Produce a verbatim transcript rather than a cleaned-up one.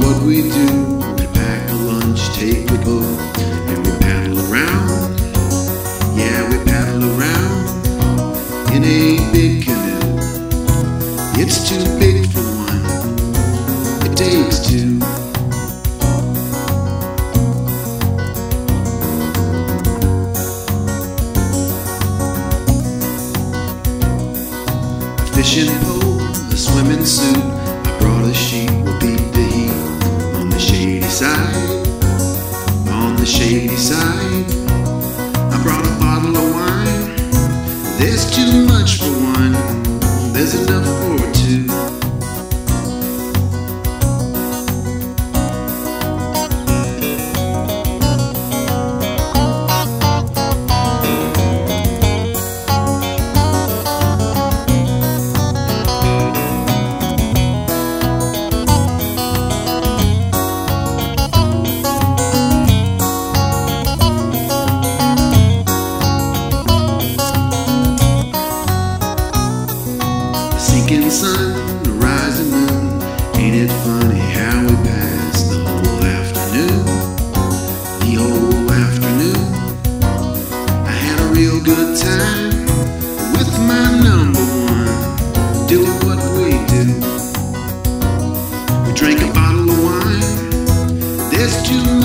what we do. We pack a lunch, take a boat, and we paddle around. Yeah, we paddle around in a big canoe. It's too big for one, it takes two. A fishing pole, a swimming suit, I brought a sheet, we'll beat the heat. On the shady side, on the shady side, I brought a bottle of wine. There's too much for one, there's enough for two. Sinking sun, the rising moon, ain't it funny how we passed the whole afternoon? The whole afternoon, I had a real good time with my number one, doing what we do. We drank a bottle of wine, there's too